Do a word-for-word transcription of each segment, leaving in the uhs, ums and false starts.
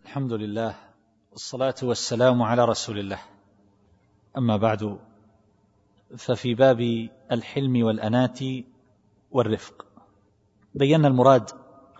الحمد لله والصلاة والسلام على رسول الله. أما بعد، ففي باب الحلم والأنات والرفق بينا المراد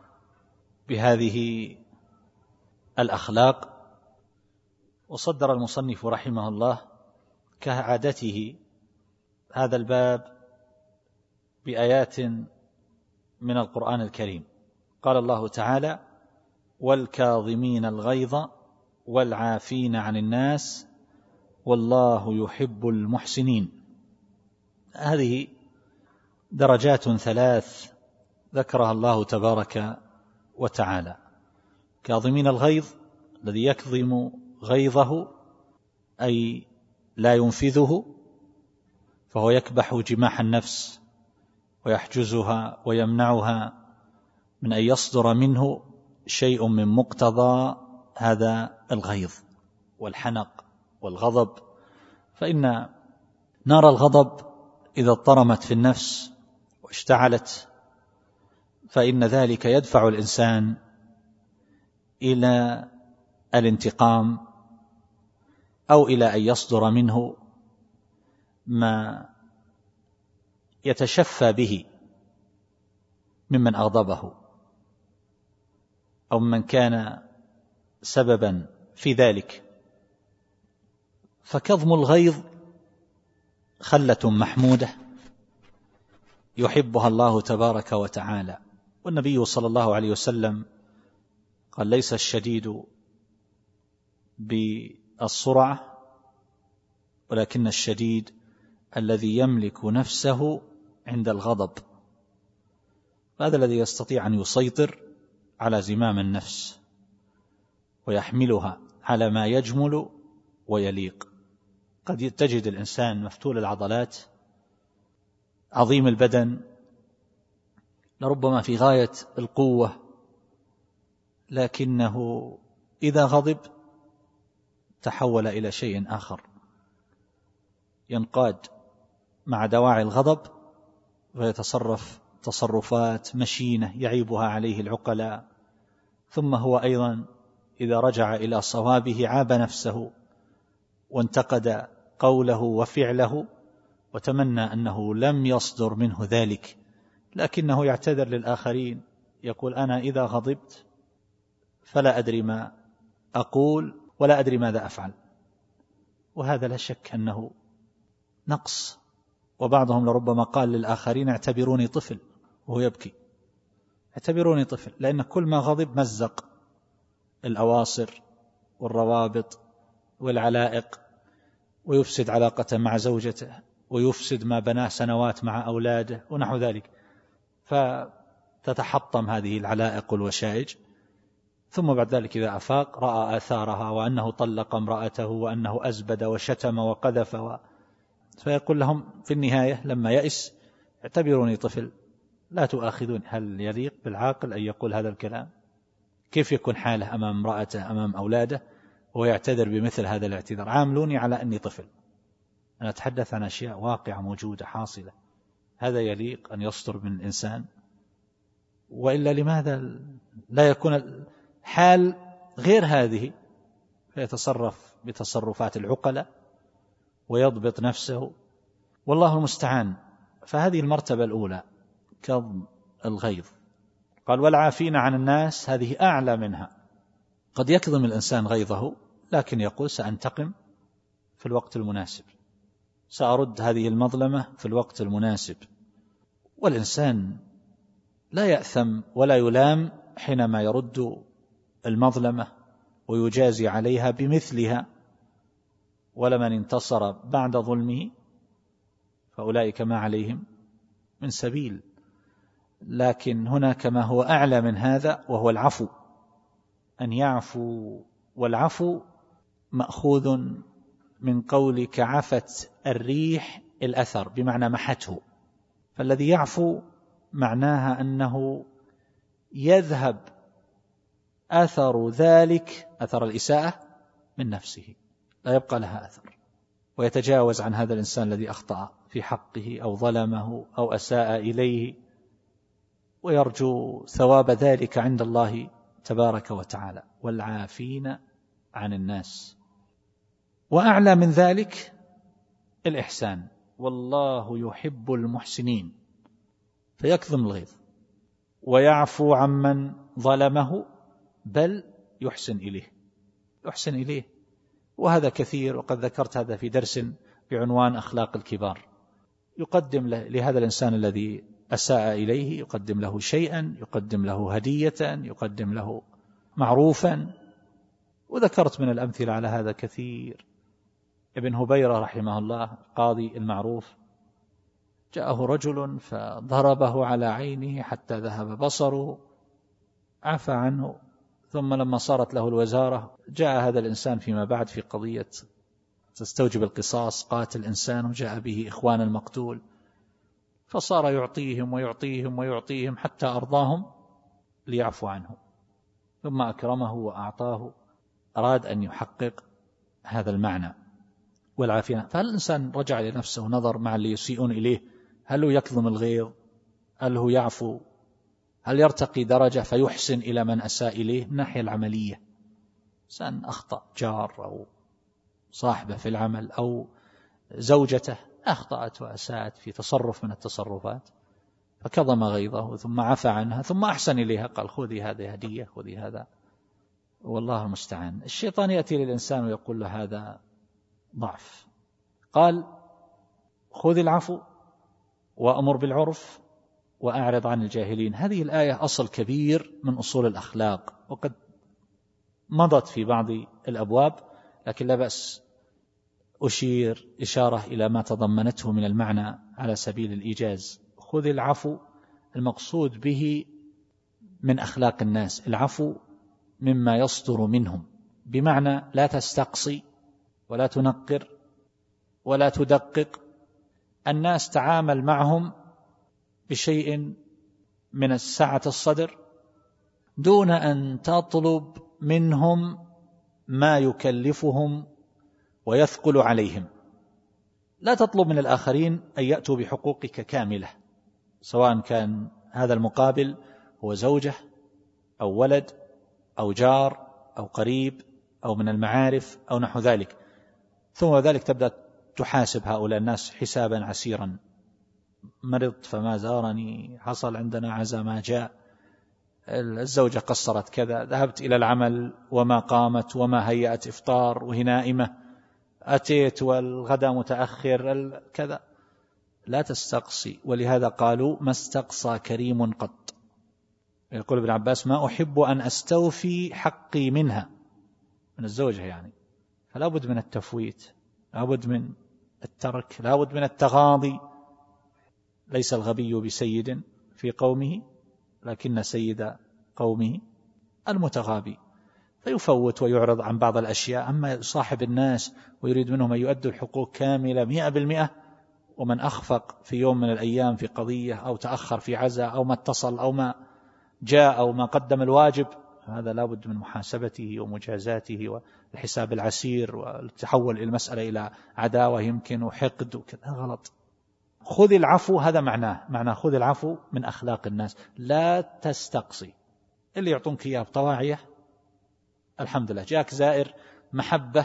بهذه الأخلاق، وصدر المصنف رحمه الله كعادته هذا الباب بآيات من القرآن الكريم. قال الله تعالى: والكاظمين الغيظ والعافين عن الناس والله يحب المحسنين. هذه درجات ثلاث ذكرها الله تبارك وتعالى. كاظمين الغيظ، الذي يكظم غيظه أي لا ينفذه، فهو يكبح جماح النفس ويحجزها ويمنعها من أن يصدر منه شيء من مقتضى هذا الغيظ والحنق والغضب. فإن نار الغضب إذا اضطرمت في النفس واشتعلت فإن ذلك يدفع الإنسان إلى الانتقام أو إلى أن يصدر منه ما يتشفى به ممن أغضبه أو من كان سببا في ذلك. فكظم الغيظ خلة محمودة يحبها الله تبارك وتعالى. والنبي صلى الله عليه وسلم قال: ليس الشديد بالسرعة ولكن الشديد الذي يملك نفسه عند الغضب. هذا الذي يستطيع أن يسيطر على زمام النفس ويحملها على ما يجمل ويليق. قد تجد الإنسان مفتول العضلات عظيم البدن لربما في غاية القوة، لكنه إذا غضب تحول إلى شيء آخر، ينقاد مع دواعي الغضب ويتصرف تصرفات مشينة يعيبها عليه العقلاء. ثم هو أيضا إذا رجع إلى صوابه عاب نفسه وانتقد قوله وفعله وتمنى أنه لم يصدر منه ذلك، لكنه يعتذر للآخرين، يقول: أنا إذا غضبت فلا أدري ما أقول ولا أدري ماذا أفعل. وهذا لا شك أنه نقص. وبعضهم لربما قال للآخرين: اعتبروني طفل، وهو يبكي. اعتبروني طفل، لأن كل ما غضب مزق الأواصر والروابط والعلائق، ويفسد علاقته مع زوجته، ويفسد ما بناه سنوات مع أولاده ونحو ذلك، فتتحطم هذه العلائق والوشائج. ثم بعد ذلك إذا أفاق رأى آثارها، وأنه طلق امرأته، وأنه أزبد وشتم وقذف و... فيقول لهم في النهاية لما يئس: اعتبروني طفل لا تؤاخذون. هل يليق بالعاقل أن يقول هذا الكلام؟ كيف يكون حاله أمام امرأته أمام أولاده ويعتذر بمثل هذا الاعتذار؟ عاملوني على أني طفل، أنا أتحدث عن أشياء واقعة موجودة حاصلة. هذا يليق أن يصدر من الإنسان؟ وإلا لماذا لا يكون حال غير هذه فيتصرف بتصرفات العقلاء ويضبط نفسه؟ والله المستعان. فهذه المرتبة الأولى كظم الغيظ. قال: والعافين عن الناس، هذه أعلى منها. قد يكظم الإنسان غيظه لكن يقول: سأنتقم في الوقت المناسب، سأرد هذه المظلمة في الوقت المناسب. والإنسان لا يأثم ولا يلام حينما يرد المظلمة ويجازي عليها بمثلها. ولمن انتصر بعد ظلمه فأولئك ما عليهم من سبيل. لكن هناك ما هو أعلى من هذا، وهو العفو، أن يعفو. والعفو مأخوذ من قولك عفت الريح الأثر، بمعنى محته. فالذي يعفو معناها أنه يذهب أثر ذلك، أثر الإساءة، من نفسه، لا يبقى لها أثر، ويتجاوز عن هذا الإنسان الذي أخطأ في حقه أو ظلمه أو أساء إليه، ويرجو ثواب ذلك عند الله تبارك وتعالى، والعافين عن الناس. وأعلى من ذلك الإحسان، والله يحب المحسنين، فيكظم الغيظ ويعفو عمن ظلمه، بل يحسن إليه يحسن إليه وهذا كثير، وقد ذكرت هذا في درس بعنوان أخلاق الكبار. يقدم لهذا الإنسان الذي أساء إليه، يقدم له شيئا، يقدم له هدية، يقدم له معروفا. وذكرت من الأمثلة على هذا كثير. ابن هبيرة رحمه الله قاضي المعروف، جاءه رجل فضربه على عينه حتى ذهب بصره، عفى عنه، ثم لما صارت له الوزارة جاء هذا الإنسان فيما بعد في قضية تستوجب القصاص، قاتل إنسان وجاء به إخوان المقتول، فصار يعطيهم ويعطيهم ويعطيهم حتى أرضاهم ليعفو عنه، ثم أكرمه وأعطاه. أراد أن يحقق هذا المعنى والعافية. فهل الإنسان رجع لنفسه ونظر مع اللي يسيئون إليه، هل هو يكظم الغيظ؟ هل هو يعفو؟ هل يرتقي درجة فيحسن إلى من أساء إليه؟ من الناحية العملية، إنسان أخطأ، جار أو صاحبه في العمل أو زوجته أخطأت وأساءت في تصرف من التصرفات، فكظم غيظه ثم عفى عنها ثم أحسن إليها، قال خذي هذه هدية، خذي هذا، والله المستعان. الشيطان يأتي للإنسان ويقول له هذا ضعف، قال خذ العفو وأمر بالعرف وأعرض عن الجاهلين. هذه الآية أصل كبير من أصول الأخلاق، وقد مضت في بعض الأبواب، لكن لا بأس أشير إشارة إلى ما تضمنته من المعنى على سبيل الإيجاز. خذ العفو، المقصود به من أخلاق الناس العفو مما يصدر منهم، بمعنى لا تستقصي ولا تنقر ولا تدقق. الناس تعامل معهم بشيء من السعة الصدر دون أن تطلب منهم ما يكلفهم ويثقل عليهم. لا تطلب من الآخرين أن يأتوا بحقوقك كاملة، سواء كان هذا المقابل هو زوجة أو ولد أو جار أو قريب أو من المعارف أو نحو ذلك. ثم ذلك تبدأ تحاسب هؤلاء الناس حسابا عسيرا، مرضت فما زارني، حصل عندنا عزا ما جاء، الزوجة قصرت كذا، ذهبت إلى العمل وما قامت وما هيأت إفطار وهي نائمة، أتيت والغدا متأخر كذا. لا تستقصي، ولهذا قالوا ما استقصى كريم قط. يقول ابن عباس ما أحب أن أستوفي حقي منها، من الزوجة يعني. فلا بد من التفويت، لا بد من الترك، لا بد من التغاضي. ليس الغبي بسيد في قومه، لكن سيد قومه المتغابي، فيفوت ويعرض عن بعض الأشياء. أما صاحب الناس ويريد منهم أن يؤدوا الحقوق كاملة مئة بالمئة، ومن أخفق في يوم من الأيام في قضية أو تأخر في عزاء أو ما اتصل أو ما جاء أو ما قدم الواجب، هذا لا بد من محاسبته ومجازاته والحساب العسير، والتحول إلى المسألة إلى عداوة يمكن وحقد وكذا، غلط. خذ العفو، هذا معناه، معنى خذ العفو من أخلاق الناس. لا تستقصي، اللي يعطونك إياه بطواعية الحمد لله، جاك زائر محبة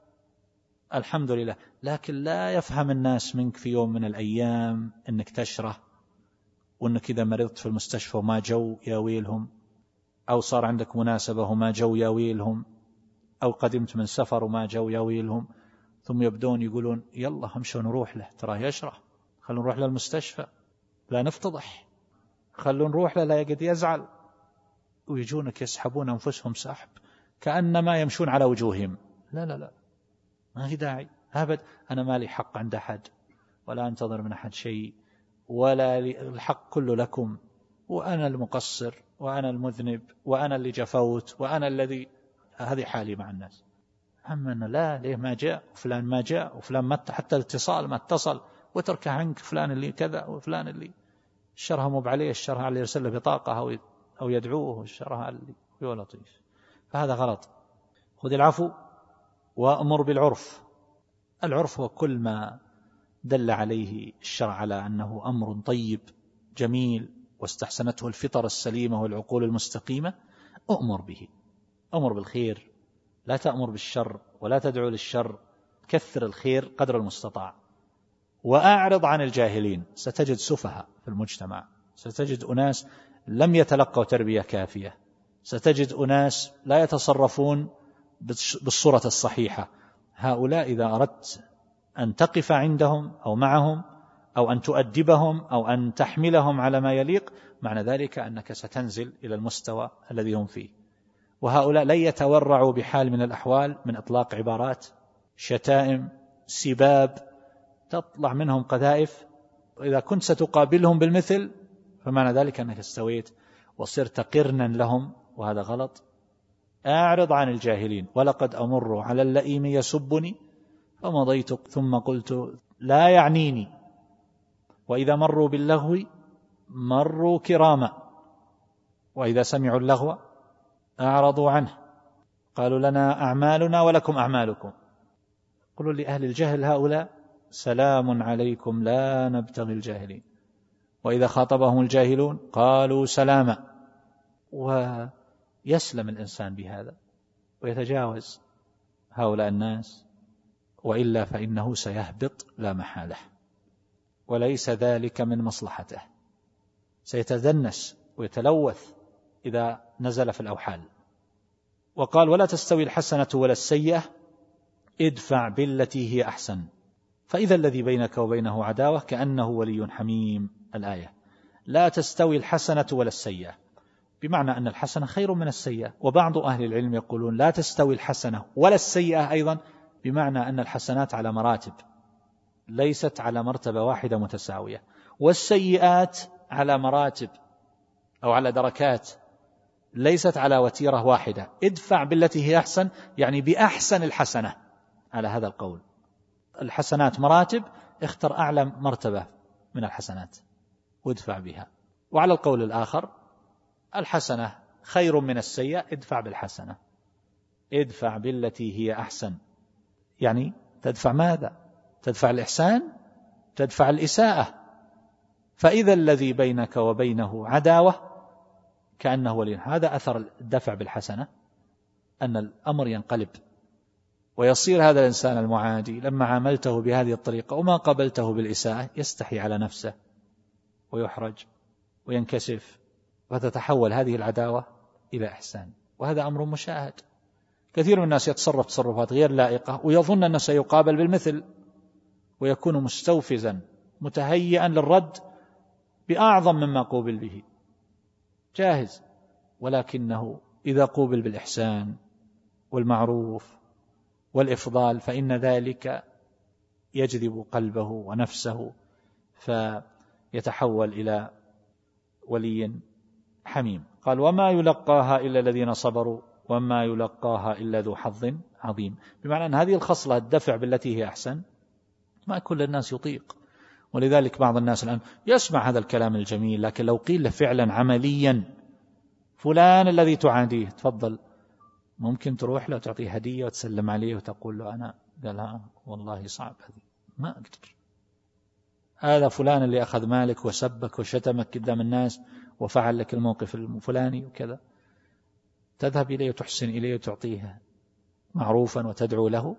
الحمد لله، لكن لا يفهم الناس منك في يوم من الأيام أنك تشره، وأنك إذا مرضت في المستشفى وما جو يا ويلهم، أو صار عندك مناسبة وما جو يا ويلهم، أو قدمت من سفر وما جو يا ويلهم، ثم يبدون يقولون يلا همشوا نروح له، تراه يشره، خلوا نروح للمستشفى لا نفتضح، خلوا نروح له لا يقد يزعل، ويجونك يسحبون أنفسهم سحب كأنما يمشون على وجوههم. لا لا لا، ما في داعي أبد. أنا ما لي حق عند أحد، ولا أنتظر من أحد شيء، ولا الحق كله لكم، وأنا المقصر وأنا المذنب وأنا اللي جفوت وأنا الذي، هذه حالي مع الناس. أما أنا لا، ليه ما جاء وفلان ما جاء وفلان ما، حتى الاتصال ما اتصل، وتركه عنك فلان اللي كذا وفلان اللي الشرها مو عليه، الشرها على اللي يرسل له بطاقة أو أو يدعوه، الشرها على اللي هو لطيف. فهذا غلط. خذ العفو وأمر بالعرف. العرف هو كل ما دل عليه الشرع على أنه أمر طيب جميل واستحسنته الفطر السليمة والعقول المستقيمة، أؤمر به، أمر بالخير، لا تأمر بالشر ولا تدعو للشر، كثر الخير قدر المستطاع. وأعرض عن الجاهلين. ستجد سفهاء في المجتمع، ستجد أناس لم يتلقوا تربية كافية، ستجد أناس لا يتصرفون بالصورة الصحيحة. هؤلاء إذا أردت أن تقف عندهم أو معهم أو أن تؤدبهم أو أن تحملهم على ما يليق، معنى ذلك أنك ستنزل إلى المستوى الذي هم فيه. وهؤلاء لن يتورعوا بحال من الأحوال من إطلاق عبارات شتائم سباب تطلع منهم قذائف، وإذا كنت ستقابلهم بالمثل فمعنى ذلك أنك استويت وصرت قرنا لهم، وهذا غلط. أعرض عن الجاهلين. ولقد أمر على اللئيم يسبني فمضيت ثم قلت لا يعنيني، وإذا مروا باللغو مروا كراما، وإذا سمعوا اللغو أعرضوا عنه قالوا لنا أعمالنا ولكم أعمالكم. قلوا لأهل الجهل هؤلاء سلام عليكم لا نبتغي الجاهلين، وإذا خاطبهم الجاهلون قالوا سلاما. ويسلم الإنسان بهذا ويتجاوز هؤلاء الناس، وإلا فإنه سيهبط لا محالة، وليس ذلك من مصلحته، سيتدنس ويتلوث إذا نزل في الأوحال. وقال ولا تستوي الحسنة ولا السيئة ادفع بالتي هي أحسن فإذا الذي بينك وبينه عداوة كأنه ولي حميم. الآية لا تستوي الحسنة ولا السيئة، بمعنى أن الحسنة خير من السيئة. وبعض أهل العلم يقولون لا تستوي الحسنة ولا السيئة أيضا، بمعنى أن الحسنات على مراتب ليست على مرتبة واحدة متساوية، والسيئات على مراتب أو على دركات ليست على وتيرة واحدة. ادفع بالتي هي أحسن يعني بأحسن الحسنة. على هذا القول الحسنات مراتب، اختر أعلى مرتبة من الحسنات وادفع بها. وعلى القول الآخر الحسنة خير من السيئة، ادفع بالحسنة، ادفع بالتي هي أحسن. يعني تدفع ماذا؟ تدفع الإحسان، تدفع الإساءة. فإذا الذي بينك وبينه عداوة كأنه ولي. هذا أثر الدفع بالحسنة، أن الأمر ينقلب ويصير هذا الإنسان المعادي لما عاملته بهذه الطريقة وما قبلته بالإساءة يستحي على نفسه ويحرج وينكسف، فتتحول هذه العداوة إلى إحسان. وهذا أمر مشاهد. كثير من الناس يتصرف تصرفات غير لائقة ويظن أنه سيقابل بالمثل، ويكون مستوفزا متهيئا للرد بأعظم مما قوبل به، جاهز. ولكنه إذا قوبل بالإحسان والمعروف والإفضال فإن ذلك يجذب قلبه ونفسه فيتحول إلى ولي حميم. قال وما يلقاها إلا الذين صبروا وما يلقاها إلا ذو حظ عظيم، بمعنى أن هذه الخصلة الدفع بالتي هي أحسن ما كل الناس يطيق. ولذلك بعض الناس الآن يسمع هذا الكلام الجميل، لكن لو قيل له فعلا عمليا فلان الذي تعاديه تفضل، ممكن تروح له وتعطيه هدية وتسلم عليه وتقول له أنا، قال ها والله صعب هذه ما أقدر. هذا فلان اللي أخذ مالك وسبك وشتمك قدام الناس وفعل لك الموقف الفلاني وكذا، تذهب إليه وتحسن إليه وتعطيه معروفا وتدعو له؟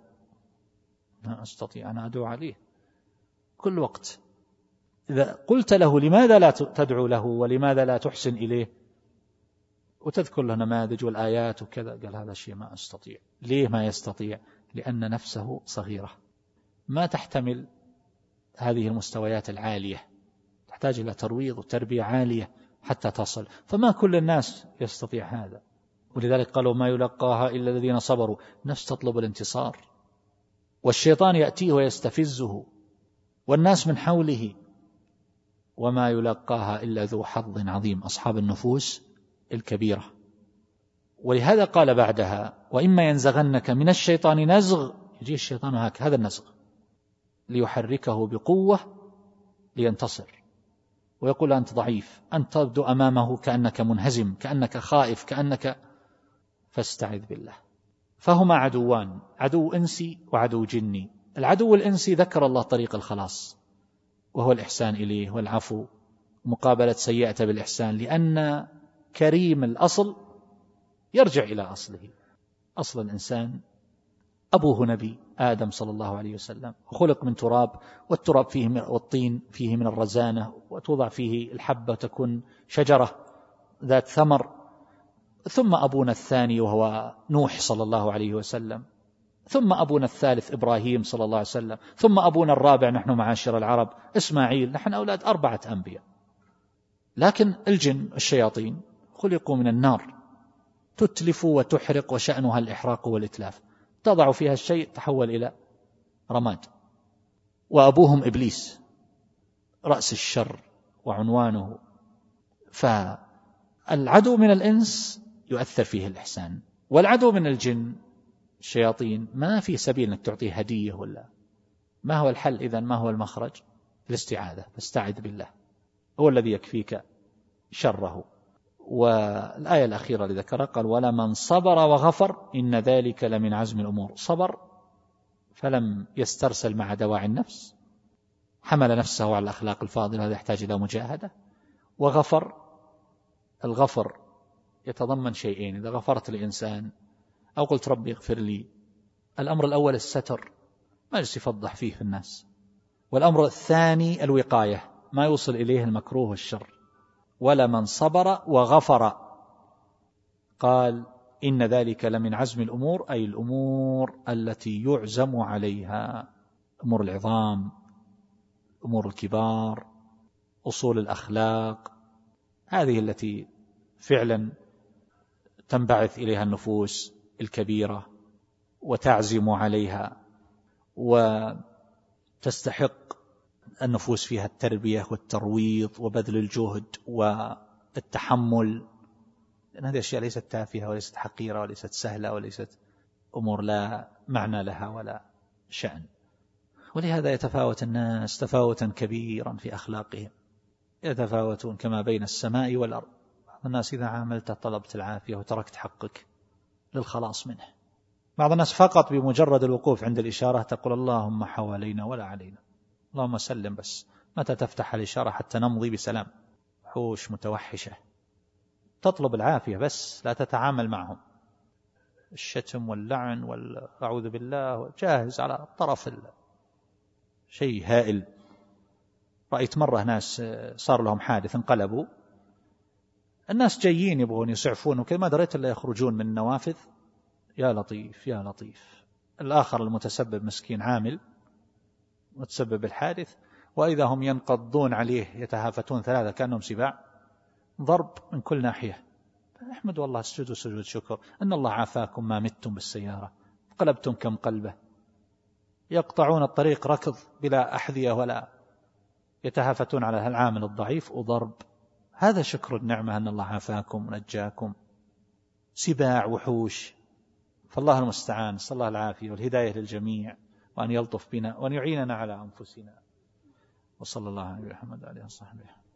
ما أستطيع أنا أدعو عليه كل وقت. إذا قلت له لماذا لا تدعو له ولماذا لا تحسن إليه وتذكر له نماذج والآيات وكذا، قال هذا الشيء ما أستطيع. ليه ما يستطيع؟ لأن نفسه صغيرة ما تحتمل هذه المستويات العالية، تحتاج إلى ترويض وتربية عالية حتى تصل، فما كل الناس يستطيع هذا. ولذلك قالوا ما يلقاها إلا الذين صبروا. نفس تطلب الانتصار، والشيطان يأتيه ويستفزه والناس من حوله. وما يلقاها إلا ذو حظ عظيم، أصحاب النفوس الكبيرة. ولهذا قال بعدها وإما ينزغنك من الشيطان نزغ، يجي الشيطان هكذا هذا النزغ ليحركه بقوة لينتصر، ويقول أنت ضعيف، أنت تبدو أمامه كأنك منهزم، كأنك خائف، كأنك، فاستعذ بالله. فهما عدوان، عدو إنسي وعدو جني. العدو الإنسي ذكر الله طريق الخلاص وهو الإحسان إليه والعفو، مقابلة سيئة بالإحسان، لأن كريم الأصل يرجع إلى أصله. أصل الإنسان أبوه نبي آدم صلى الله عليه وسلم، وخلق من تراب، والتراب فيه من والطين فيه من الرزانة، وتوضع فيه الحبة تكون شجرة ذات ثمر. ثم أبونا الثاني وهو نوح صلى الله عليه وسلم، ثم أبونا الثالث إبراهيم صلى الله عليه وسلم، ثم أبونا الرابع نحن معاشر العرب إسماعيل. نحن أولاد أربعة أنبياء. لكن الجن الشياطين خلقوا من النار، تتلف وتحرق، وشأنها الإحراق والإتلاف. تضع فيها الشيء تحول إلى رماد. وأبوهم إبليس رأس الشر وعنوانه. فالعدو من الإنس يؤثر فيه الإحسان، والعدو من الجن الشياطين ما في سبيل أنك تعطيه هدية ولا. ما هو الحل إذن؟ ما هو المخرج؟ الاستعاذة. فاستعذ بالله، هو الذي يكفيك شره. والآية الأخيرة اللي ذكرها قال ولمن صبر وغفر إن ذلك لمن عزم الأمور. صبر فلم يسترسل مع دواعي النفس، حمل نفسه على الأخلاق الفاضلة، هذا يحتاج إلى مجاهدة. وغفر، الغفر يتضمن شيئين. إذا غفرت لإنسان أو قلت ربي اغفر لي، الأمر الأول الستر، ما يجلس يفضح فيه في الناس. والأمر الثاني الوقاية، ما يوصل إليه المكروه والشر. ولمن صبر وغفر قال إن ذلك لمن عزم الأمور، أي الأمور التي يعزم عليها، أمور العظام، أمور الكبار، أصول الأخلاق، هذه التي فعلا تنبعث إليها النفوس الكبيرة وتعزم عليها، وتستحق النفوس فيها التربية والترويض وبذل الجهد والتحمل، لأن هذه الأشياء ليست تافهة وليست حقيرة وليست سهلة وليست أمور لا معنى لها ولا شأن. ولهذا يتفاوت الناس تفاوتا كبيرا في أخلاقهم، يتفاوتون كما بين السماء والأرض. بعض الناس إذا عاملت طلبت العافية وتركت حقك للخلاص منه. بعض الناس فقط بمجرد الوقوف عند الإشارة تقول اللهم حوالينا ولا علينا، اللهم سلم، بس متى تفتح الإشارة حتى نمضي بسلام. وحوش متوحشة تطلب العافية بس لا تتعامل معهم. الشتم واللعن والأعوذ بالله جاهز على الطرف، شيء هائل. رأيت مرة ناس صار لهم حادث انقلبوا، الناس جايين يبغون يسعفون وكذا، ما دريت إلا يخرجون من النوافذ. يا لطيف يا لطيف. الآخر المتسبب مسكين عامل متسبب الحادث، وإذا هم ينقضون عليه يتهافتون ثلاثة كأنهم سباع، ضرب من كل ناحية. أحمد والله اسجدوا سجود شكر أن الله عافاكم ما متم بالسيارة، قلبتم كم قلبه. يقطعون الطريق ركض بلا أحذية ولا يتهافتون على العامل الضعيف وضرب. هذا شكر النعمة أن الله عافاكم ونجاكم. سباع وحوش. فالله المستعان، صلى الله العافية والهداية للجميع، وأن يلطف بنا وأن يعيننا على أنفسنا. وصلى الله عليه محمد عليه وصحبه.